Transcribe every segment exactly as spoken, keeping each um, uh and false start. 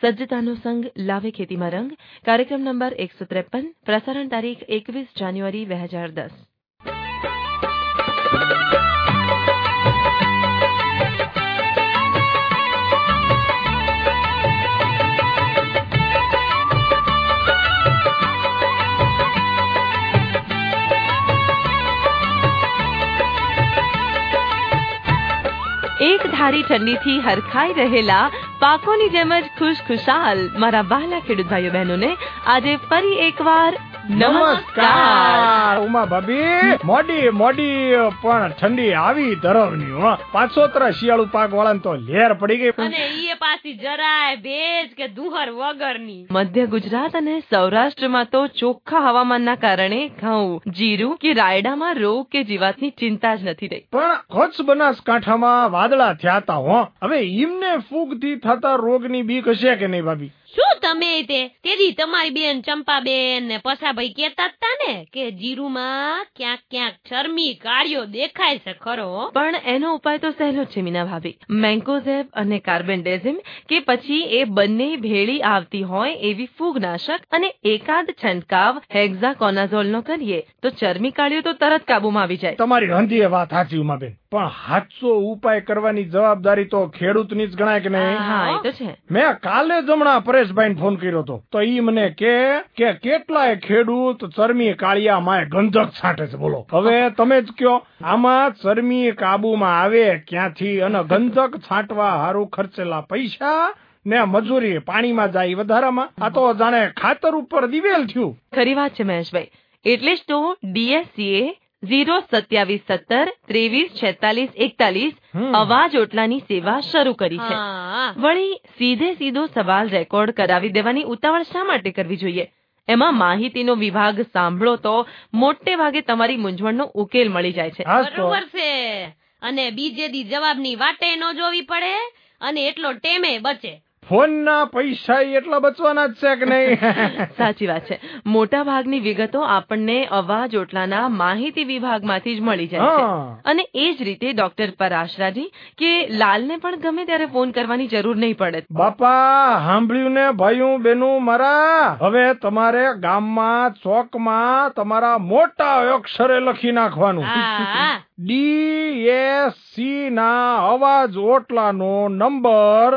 સજ્જતાનો સંગ લાવે ખેતીમાં રંગ કાર્યક્રમ નંબર એકસો ત્રેપન પ્રસારણ તારીખ એકવીસ જાન્યુઆરી બે હજાર દસ. એક ધારી ઠંડીથી હરખાઈ રહેલા પાકોની જેમ જ ખુશ ખુશાલ મારા વહાલા ખેડૂત ભાઈઓ બહેનોને આજે ફરી એકવાર નમસ્કાર. ઉમા ભાભી, મોડી મોડી પણ ઠંડી આવી ધરવની હો. પાછોતરા શિયાળુ પાક વાળાને તો લેર પડી ગઈ, અને ઈ પાછી જરાય ભેજ કે દુહર વગરની. મધ્ય ગુજરાત અને સૌરાષ્ટ્રમાં તો ચોખ્ખા હવામાનના કારણે ઘઉં, જીરું કે રાયડામાં રોગ કે જીવાતની ચિંતા જ નથી રહી. પણ કચ્છ બનાસકાંઠામાં વાદળા થયાતા હો. હવે ઈમને ફૂગથી થતા રોગની બીક હશે કે નહીં ભાભી? શું તમે તે તેરી તમારી બેન ચંપાબેન ને પસાભાઈ કેતા હતા ને કે જીરુમાં ક્યાંક ક્યાંક ચરમી કાળિયો દેખાય છે ખરો. પણ એનો ઉપાય તો સહેલો છે મીના ભાભી. મેન્કોઝેબ અને કાર્બેન્ડેઝિમ કે પછી એ બંને ભેળી આવતી હોય એવી ફૂગનાશક અને એકાદ છંટકાવ હેક્ઝાકોનાઝોલ નો કરીએ તો ચરમી કાળિયો તો તરત કાબુમાં આવી જાય. તમારી હંધીએ વાત સાચી ઉમાબેન, પણ હાચો ઉપાય કરવાની જવાબદારી તો ખેડૂતની જ ગણાય કે નહીં? હા, એ તો છે. મેં કાલે જ હમણાં પરેશભાઈ ફોન કર્યો હતો તો ઈ મને કે કે કેટલાય ખેડૂત ચરમી કાળિયા માય ગંધક છાંટે છે. બોલો હવે તમે જ કયો, આમાં ચરમી કાબુમાં આવે ક્યાંથી? અને ગંધક છાંટવા હારું ખર્ચેલા પૈસા ને મજૂરી પાણીમાં જાય વધારામાં. આ તો જાણે ખાતર ઉપર દિવેલ થયું. ખરી વાત છે મહેશભાઈ. એટલે જ તો ડીએસસીએ ઝીરો સત્યાવીસ સત્તર ત્રેવીસ છેતાલીસ એકતાલીસ અવાજ ઓટલાની સેવા શરૂ કરી છે. વળી સીધે સીધો સવાલ રેકોર્ડ કરાવી દેવાની ઉતાવળ શા માટે કરવી જોઈએ? એમાં માહિતીનો વિભાગ સાંભળો તો મોટે ભાગે તમારી મૂંઝવણનો ઉકેલ મળી જાય છે. બરોબર છે. અને બીજે દી જવાબની વાટે ન જોવી પડે અને એટલો ટેમે બચે. ફોન ના પૈસા એટલા બચવાના જ છે કે નહીં? સાચી વાત છે. મોટા ભાગની વિગતો આપણને અવાજ ઓટલાના માહિતી વિભાગમાંથી જ મળી જાય છે. અને એ જ રીતે ડોક્ટર પરાશરાજી કે લાલને પણ ગમે ત્યારે ફોન કરવાની જરૂર નહીં પડે. બાપા સાંભળ્યું ને ભાઈઓ બેનું મારા? હવે તમારે ગામમાં ચોકમાં તમારા મોટા અક્ષરે લખી નાખવાનું ડી એસ સી ના અવાજ ઓટલાનો નંબર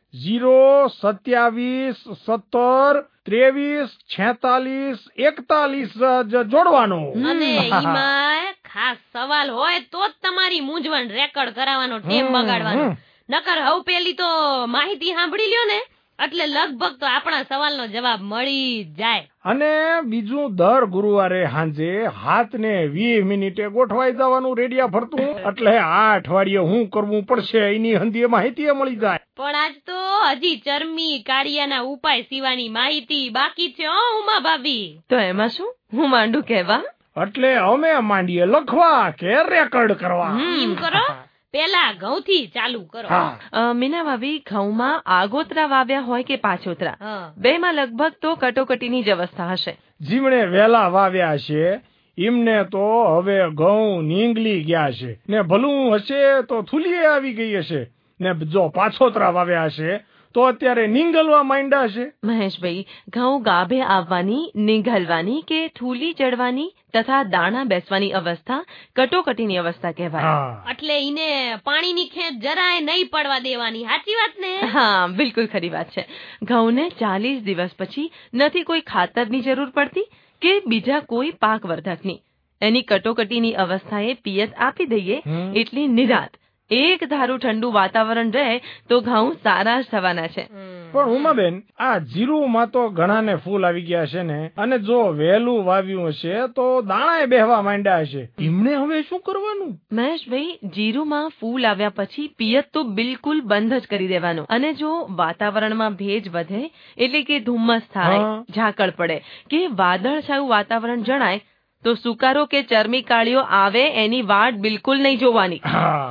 ઝીરો સત્યાવીસ સત્તર ત્રેવીસ છેતાલીસ એકતાલીસ જોડવાનો. અને ઈમાં ખાસ સવાલ હોય તો જ તમારી મૂંઝવણ રેકોર્ડ કરાવવાનો ટેમ બગાડવાનો. નકર હવ પેલી તો માહિતી સાંભળી લ્યો ને એટલે લગભગ તો આપણા સવાલનો જવાબ મળી જાય. અને બીજું, દર ગુરુવારે સાંજે હાથ ને વીસ મિનિટે ગોઠવાઈ જવાનું રેડિયા ફરતું. એટલે આ અઠવાડિયે હું કરવું પડશે એની હંધીએ માહિતી મળી જાય. પણ આજ તો હજી ચરમી કાળિયાના ઉપાય સિવાની માહિતી બાકી છે હો ઉમા ભાભી. તો એમાં શું, હું માંડું કહેવા? એટલે અમે માંડીએ લખવા કે રેકોર્ડ કરવા? એમ કરો, પેલા ઘઉં થી ચાલુ કરો. મીના ભાભી, ઘઉંમાં આગોતરા વાવ્યા હોય કે પાછોતરા, બે માં લગભગ તો કટોકટીની જ અવસ્થા હશે. જીમણે વેલા વાવ્યા છે એમને તો હવે ઘઉં નીંગલી ગયા છે ને ભલું હશે તો થૂલીએ આવી ગઈ હશે, ને જો પાછોતરા વાવ્યા હશે તો અત્યારે નીંગલવા માંડ્યા છે. મહેશભાઈ, ઘઉં ગાભે આવવાની, નીંગલવાની કે થૂલી ચડવાની તથા દાણા બેસવાની અવસ્થા કટોકટીની અવસ્થા કહેવાય. એટલે ઈને પાણીની ખેંચ જરાય નહીં પડવા દેવાની. સાચી વાત ને? હા, બિલકુલ ખરી વાત છે. ઘઉંને ચાલીસ દિવસ પછી નથી કોઈ ખાતરની જરૂર પડતી કે બીજા કોઈ પાક વર્ધકની. એની કટોકટીની અવસ્થાએ પિયત આપી દઈએ એટલે નિરાત એક ધારું ઠંડુ વાતાવરણ રહે તો ઘઉં સારા જ થવાના છે. પણ ઉમાબેન, આ જીરુમાં તો ઘણાને ફૂલ આવી ગયા છે ને, અને જો વહેલું વાવ્યું હશે તો દાણાએ બેહવા માંડ્યા હશે. એમને હવે શું કરવાનું? મહેશભાઈ, જીરુમાં ફૂલ આવ્યા પછી પિયત તો બિલકુલ બંધ જ કરી દેવાનું. અને જો વાતાવરણમાં ભેજ વધે એટલે કે ધુમ્મસ થાય, ઝાકળ પડે કે વાદળછાયું વાતાવરણ જણાય તો સુકારો કે ચરમી કાળિયો આવે એની વાટ બિલકુલ નહીં જોવાની.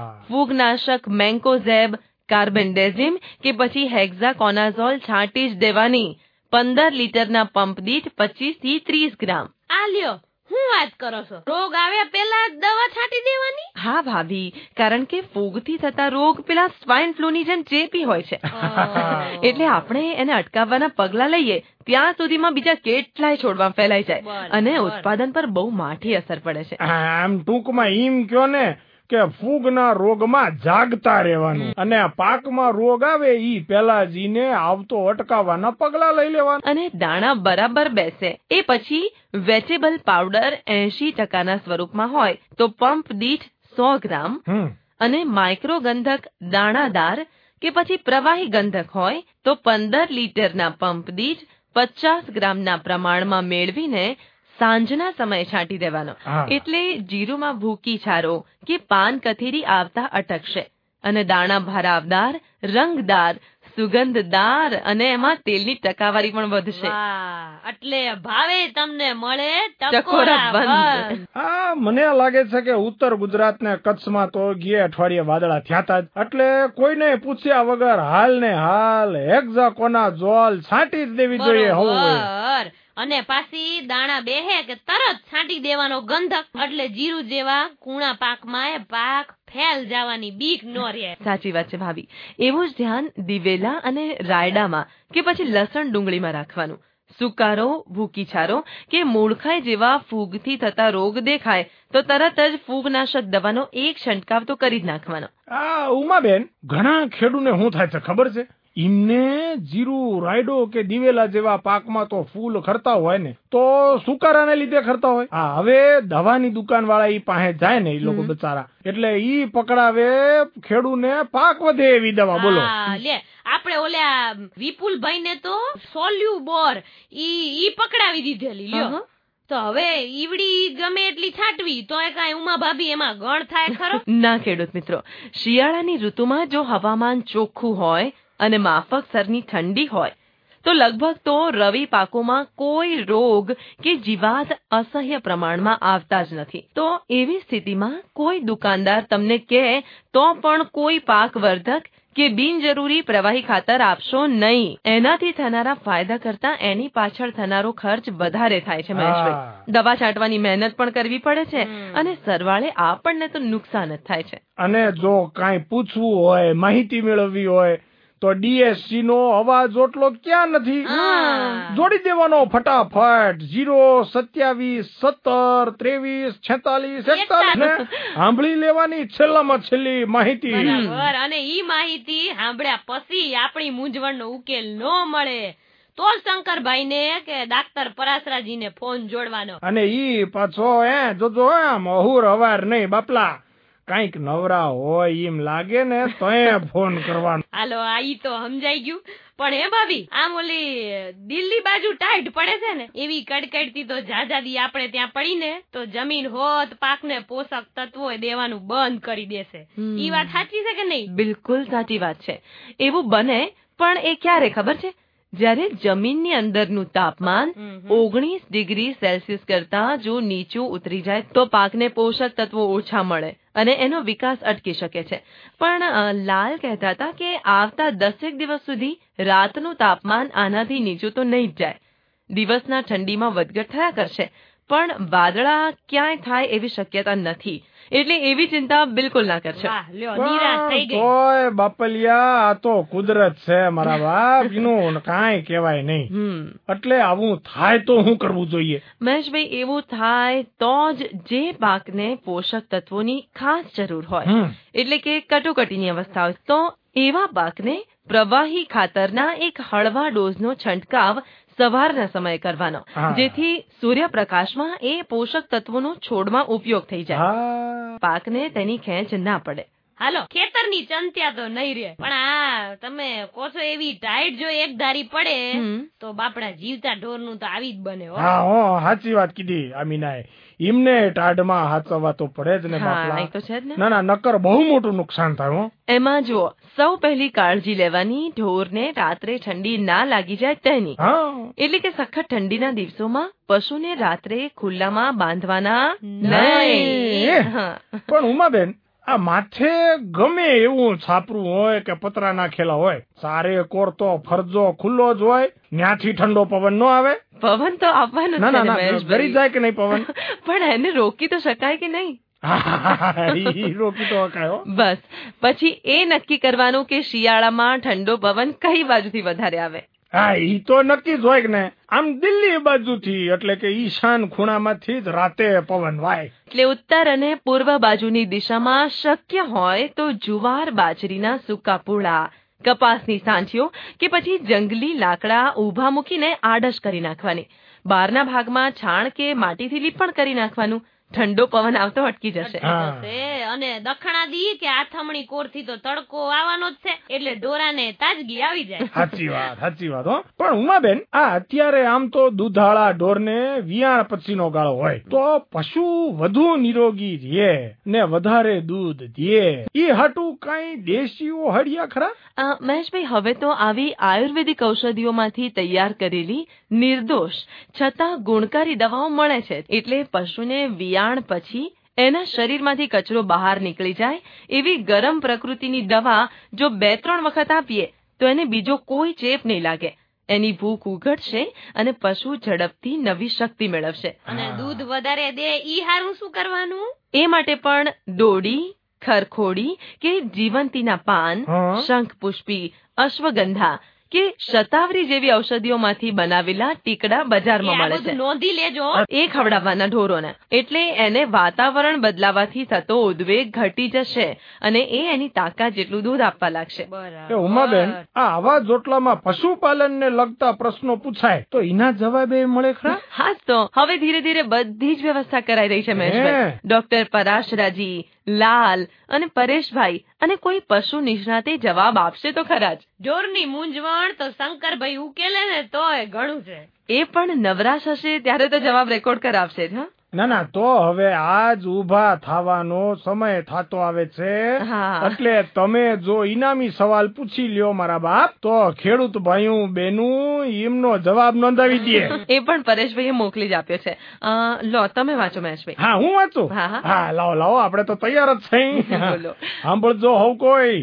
ફૂગનાશક મેન્કોઝેબ, કાર્બેન્ડેઝિમ કે પછી હેક્ઝાકોનાઝોલ છાંટી જ દેવાની. પંદર લીટરના પંપ દીઠ પચીસ થી ત્રીસ ગ્રામ. આ લ્યો, શું વાત કરો છો? રોગ આવ્યા પેલા દવા છાંટી દેવાની? હા ભાભી, કારણ કે ફૂગથી થતા રોગ પેલા સ્વાઇન ફ્લૂની જેમ ચેપી હોય છે. એટલે આપણે એને અટકાવવાના પગલા લઈએ ત્યાં સુધીમાં બીજા કેટલાય છોડવા ફેલાઈ જાય અને ઉત્પાદન પર બહુ માઠી અસર પડે છે. આમ ટૂંકમાં એમ કયો ને કે ફૂગના રોગમાં જાગતા રહેવાનું અને પાકમાં રોગ આવે ઈ પેલા જીને આવતો અટકાવવાના પગલા લઈ લેવાના. અને દાણા બરાબર બેસે એ પછી વેટેબલ પાવડર એંશી ટકાના સ્વરૂપમાં હોય તો પંપ દીઠ સો ગ્રામ અને માઇક્રો ગંધક દાણાદાર કે પછી પ્રવાહી ગંધક હોય તો પંદર લીટરના પંપ દીઠ પચાસ ગ્રામના પ્રમાણમાં મેળવીને સાંજના સમયે છાંટી દેવાનો. એટલે જીરુમાં ભૂકી છારો કે પાન કથેરી આવતા અટકશે અને દાણા ભરાવદાર, રંગદાર, સુગંધદાર અને એમાં તેલની ટકાવારી પણ વધશે. એટલે ભાવે તમને મળે ટકોરા બંધ. હા, મને લાગે છે કે ઉત્તર ગુજરાત ને કચ્છમાં તો ગયા અઠવાડિયે વાદળા થયા જ એટલે કોઈને પૂછ્યા વગર હાલ ને હાલ હેક્ઝાકોના ઝોલ છાંટી જ દેવી જોઈએ. હવે અને પાછી દાણા બેહે કે તરત છાંટી દેવાનો ગંધક એટલે જીરું જેવા કૂણા પાકમાં એ પાક ફેલ જવાની બીક ન રહે. સાચી વાત છે ભાભી. એવું જ ધ્યાન દિવેલા અને રાયડામાં કે પછી લસણ ડુંગળીમાં રાખવાનું. સુકારો, ભૂકીછારો કે મૂળખાઈ જેવા ફૂગથી થતા રોગ દેખાય તો તરત જ ફૂગનાશક દવાનો એક છંટકાવ તો કરી જ નાખવાનો. આ ઉમાબેન, ઘણા ખેડૂને શું થાય છે ખબર છે? એમને જીરું, રાયડો કે દિવેલા જેવા પાકમાં તો ફૂલ ખરતા હોય ને તો સુકારાને લીધે ખરતા હોય. હા, હવે દવાની દુકાન વાળા ઈ પાસે જાય ને એ લોકો બચારા એટલે ઈ પકડાવે ખેડૂને પાક વધે એવી દવા. બોલો લે, આપણે ઓલા વિપુલભાઈ ને તો સોલ્યુ બોર ઈ ઈ પકડાવી દીધેલી. લ્યો તો હવે ઈવડી ગમે એટલી છાંટવી તો એ કાંઈ ઉમા ભાભી એમાં ગણ થાય ખરો? ના ખેડૂત મિત્રો, શિયાળાની ઋતુમાં જો હવામાન ચોખ્ખું હોય અને માફક સ્તરની ઠંડી હોય તો લગભગ તો રવિ પાકોમાં કોઈ રોગ કે જીવાત અસહ્ય પ્રમાણમાં આવતા જ નથી. તો એવી સ્થિતિમાં કોઈ દુકાનદાર તમને કહે તો પણ કોઈ પાકવર્ધક કે બિનજરૂરી પ્રવાહી ખાતર આપશો નહીં. એનાથી થનારા ફાયદા કરતા એની પાછળ થનારો ખર્ચ વધારે થાય છે મહેશભાઈ. દવા છાંટવાની મહેનત પણ કરવી પડે છે અને સરવાળે આપણને તો નુકસાન જ થાય છે. અને જો કાંઈ પૂછવું હોય, માહિતી મેળવવી હોય તો ડીએસસી નો અવાજ ઓટલો ક્યાં નથી, જોડી દેવાનો ફટાફટ જીરો સત્યાવીસ સત્તર ત્રેવીસ છેતાલીસ એકતાલીસ ને સાંભળી લેવાની છેલ્લામાં છેલ્લી માહિતી. અને ઈ માહિતી સાંભળ્યા પછી આપણી મૂંઝવણનો ઉકેલ ન મળે તો શંકરભાઈ ને કે ડાક્ટર પરાસરાજી ને ફોન જોડવાનો. અને ઈ પાછો હે જોજો એમ અહુર હવાર નહીં બાપલા, કઈક નવરા હોય એમ લાગે ને તો ફોન કરવાનો. હાલો, આ ઈ તો સમજાઈ ગયું. પણ હે ભાભી, આમ ઓલી દિલ્હી બાજુ ટાઈટ પડે છે ને એવી કડકડતી તો જાજાદી આપણે ત્યાં પડીને તો જમીન હોત પાકને પોષક તત્વો દેવાનું બંધ કરી દેશે. ઈ વાત સાચી છે કે નહીં? બિલકુલ સાચી વાત છે. એવું બને પણ એ ક્યારે ખબર છે? જ્યારે જમીનની અંદરનું તાપમાન ઓગણીસ ડિગ્રી સેલ્સિયસ કરતા જો નીચું ઉતરી જાય તો પાકને પોષક તત્વો ઓછા મળે અને એનો વિકાસ અટકી શકે છે. પણ લાલ કહેતા હતા કે આવતા દસેક દિવસ સુધી રાતનું તાપમાન આનાથી નીચું તો નહીં જ જાય. દિવસના ઠંડીમાં વધઘટ થયા કરશે પણ વાદળા ક્યાંય થાય એવી શક્યતા નથી. એટલે એવી ચિંતા બિલકુલ ના કરશો. તોય બાપલિયા, આ તો કુદરત છે મારા બાપ, એનું કાંઈ કહેવાય નહીં. એટલે આવું થાય તો શું કરવું જોઈએ મહેશભાઈ? એવું થાય તો જ જે પાકને પોષક તત્વોની ખાસ જરૂર હોય એટલે કે કટોકટીની અવસ્થા હોય તો એવા પાકને પ્રવાહી ખાતરના એક હળવા ડોઝનો છંટકાવ સવારના સમયે કરવાનો, જેથી સૂર્યપ્રકાશમાં એ પોષક તત્વોનો છોડમાં ઉપયોગ થઈ જાય, પાકને તેની ખેંચ ના પડે. હાલો, ખેતરની ચંત્યા તો નહીં રે, પણ આ તમે કહો છો એવી ટાઈટ જો એક ધારી પડે તો બાપડા જીવતા ઢોરનું તો આવી જ બને. હા હો, સાચી વાત કીધી આમીનાએ. એમને ટાઢમાં હાચવવા તો પડે જ ને બાપલા. ના ના, નકર બહુ મોટું નુકસાન થાય. એમાં જો સૌ પહેલી કાળજી લેવાની ઢોરને રાત્રે ઠંડી ના લાગી જાય તેની. એટલે કે સખત ઠંડીના દિવસોમાં પશુને રાત્રે ખુલ્લામાં બાંધવાના નહીં. પણ ઉમાબેન, આ માથે ગમે એવું છાપરું હોય કે પતરા નાખેલા હોય, ચારે કોર તો ફરજો ખુલ્લો જ હોય, ન્યાથી ઠંડો પવન ન આવે પવન તો આવવાનો ના છે ના ને ના મહેશભાઈ. ડરી જાય કે નહીં પવન? પણ એને રોકી તો શકાય કે નહીં? ઈ રોકી તો શકાય હો. બસ પછી એ નક્કી કરવાનું કે શિયાળામાં ઠંડો પવન કઈ બાજુથી વધારે આવે. હા ઈ તો નક્કી જ હોય કે ને. આમ દિલ્હી બાજુથી એટલે કે ઈશાન ખૂણામાંથી જ રાતે પવન વાય. એટલે ઉત્તર અને પૂર્વ બાજુની દિશામાં શક્ય હોય તો જુવાર બાજરીના સૂકા પૂળા, કપાસની સાંઠીઓ કે પછી જંગલી લાકડા ઊભા મૂકીને આડશ કરી નાખવાની. બહારના ભાગમાં છાણ કે માટીથી લીપણ કરી નાખવાનું. ઠંડો પવન આવતો અટકી જશે. અને દખણાદી કે આથમણી કોરથી તો તડકો આવવાનો જ છે, એટલે ઢોરાને તાજગી આવી જાય. સાચી વાત સાચી વાત હો. પણ ઉમાબેન, આ અત્યારે આમ તો દૂધાળા ઢોરને વિયાણ પછીનો ગાળો હોય તો પશુ વધુ નિરોગી રહે ને વધારે દૂધ દે, એ હાટું કઈ દેશીઓ હળિયા ખરા? મહેશભાઈ, હવે તો આવી આયુર્વેદિક ઔષધિઓમાંથી તૈયાર કરેલી નિર્દોષ છતાં ગુણકારી દવાઓ મળે છે. એટલે પશુને વિયાણ પછી એના શરીરમાંથી કચરો બહાર નીકળી જાય એવી ગરમ પ્રકૃતિની દવા જો બે ત્રણ વખત આપીએ તો એને બીજો કોઈ ચેપ નહીં લાગે. એની ભૂખ ઉઘડશે અને પશુ ઝડપથી નવી શક્તિ મેળવશે. અને દૂધ વધારે દે ઈ હારું શું કરવાનું? એ માટે પણ ડોડી, ખરખોડી કે જીવંતીના પાન, શંખપુષ્પી, અશ્વગંધા કે શતાવરી જેવી ઔષધિઓમાંથી બનાવેલા ટીકડા બજારમાં મળે છે. નોંધી લેજો. એ ખવડાવવાના ઢોરોને. એટલે એને વાતાવરણ બદલાવાથી થતો ઉદ્વેગ ઘટી જશે અને એ એની તાકાત જેટલું દૂધ આપવા લાગશે. ઉમાબેન, આ આવા જોટલામાં પશુપાલન ને લગતા પ્રશ્નો પૂછાય તો એના જવાબ એ મળે ખરા? હા તો હવે ધીરે ધીરે બધી જ વ્યવસ્થા કરાઈ રહી છે મહેશભાઈ. ડોક્ટર પરાશરાજી, લાલ અને પરેશભાઈ અને કોઈ પશુ નિષ્ણાતે જવાબ આપશે તો ખરા જ. ઢોરની મૂંઝવણ તો શંકરભાઈ ઉકેલે ને તોય ઘણું છે. એ પણ નવરાશ હશે ત્યારે તો જવાબ રેકોર્ડ કરાવશે જ. હા ના ના, તો હવે આજ ઉભા થવાનો સમય થતો આવે છે. એટલે તમે જો ઇનામી સવાલ પૂછી લ્યો મારા બાપ, તો ખેડૂત ભાઈઓ બેનું એમનો જવાબ નોંધાવી દે. એ પણ પરેશભાઈએ મોકલી જ આપ્યો છે. લો તમે વાંચો મહેશભાઈ. હા હું વાંચું. હા લાવો લાવો, આપણે તો તૈયાર જ છે. સાંભળજો હવ કોઈ.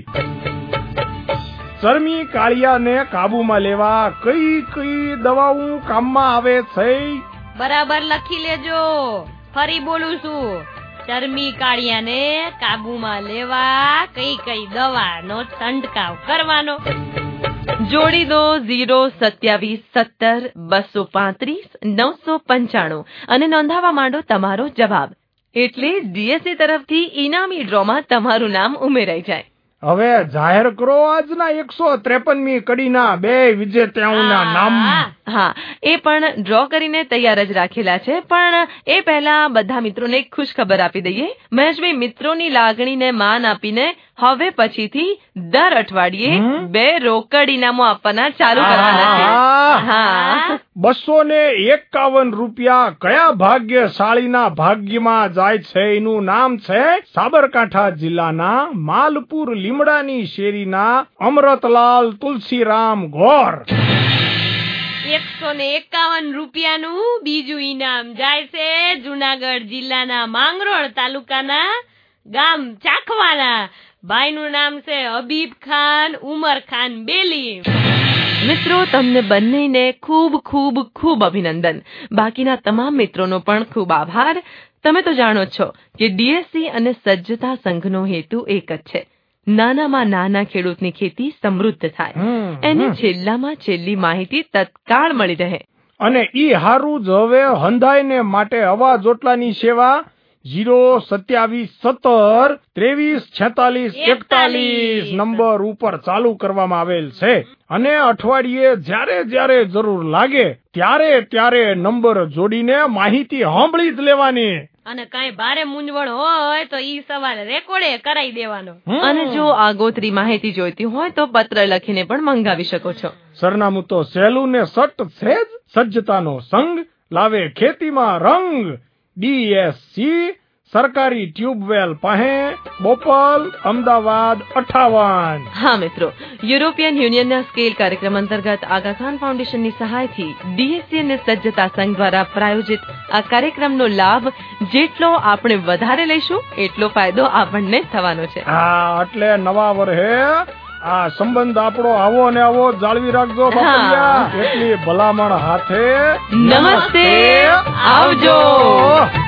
ચરમી કાળિયાને કાબુમાં લેવા કઈ કઈ દવાઓ કામમાં આવે છે? બરાબર લખી લેજો. ફરી બોલું છું. ચરમી કાળિયાને કાબુમાં લેવા કઈ કઈ દવાનો છંટકાવ કરવાનો. જોડી દો ઝીરો સત્યાવીસ સત્તર બસો પાંત્રીસ નવસો પંચાણું અને નોંધાવા માંડો તમારો જવાબ. એટલે ડીએસએ તરફથી ઇનામી ડ્રોમાં તમારું નામ ઉમેરાઈ જાય. હવે જાહેર કરો આજના એકસો ત્રેપનમી કડીના બે વિજેતાઓના નામ. હા, એ પણ ડ્રો કરીને તૈયાર જ રાખેલા છે. પણ એ પહેલા બધા મિત્રોને એક ખુશ ખબર આપી દઈએ. મહેશભાઈ, મિત્રોની લાગણીને માન આપીને હવે પછીથી દર અઠવાડિયે બે રોકડ ઇનામો આપવાના ચાલુ કરવાના છે. બસો ને એકાવન રૂપિયા કયા ભાગ્યશાળીના ભાગ્યમાં જાય છે એનું નામ છે સાબરકાંઠા જિલ્લાના માલપુર લીમડાની શેરીના અમરતલાલ તુલસીરામ ગોર. એકસો ને એકાવન રૂપિયાનું બીજું ઇનામ જાય છે જુનાગઢ જિલ્લાના માંગરોળ તાલુકાના ગામ ચાખવાના ભાઈનું નામ છે હબીબ ખાન ઉમર ખાન બેલી. મિત્રો, તમને બંનેને ખૂબ ખૂબ ખૂબ અભિનંદન. બાકીના તમામ મિત્રોનો પણ ખૂબ આભાર. તમે તો જાણો છો કે ડીએસસી અને સજ્જતા સંઘનો હેતુ એક જ છે. નાનામાં નાના ખેડૂતની ખેતી સમૃદ્ધ થાય, એને છેલ્લામાં છેલ્લી માહિતી તત્કાળ મળી રહે. અને ઈ હારું જ હવે હંધાઈને માટે હવા જોટલાની સેવા જીરો સત્યાવીસ સત્તર ત્રેવીસ છેતાલીસ એકતાલીસ નંબર ઉપર ચાલુ કરવામાં આવેલ છે. અને અઠવાડિયે જ્યારે જ્યારે જરૂર લાગે ત્યારે ત્યારે નંબર જોડીને માહિતી સાંભળી જ લેવાની. અને કઈ ભારે મૂંઝવણ હોય તો ઈ સવાલ રેકોર્ડે કરાઈ દેવાનો. અને જો આગોતરી માહિતી જોઈતી હોય તો પત્ર લખીને પણ મંગાવી શકો છો. સરનામું તો સહેલું ને સટ છે જ. સજ્જતાનો સંઘ લાવે ખેતીમાં રંગ. ડીએસસી સરકારી ટ્યુબવેલ પાસે, બોપલ, અમદાવાદ અઠાવન. હા મિત્રો, યુરોપિયન યુનિયનના સ્કેલ કાર્યક્રમ અંતર્ગત આગા ખાન ફાઉન્ડેશનની સહાયથી ડીએસસી અને સજ્જતા સંઘ દ્વારા પ્રાયોજિત આ કાર્યક્રમનો લાભ જેટલો આપણે વધારે લઈશું એટલો ફાયદો આપણને થવાનો છે. હા, એટલે નવા વર્ષે આ સંબંધ આપણો આવો ને આવો જાળવી રાખજો બાપલિયા. એટલી ભલામણ હાથે નમસ્તે, આવજો.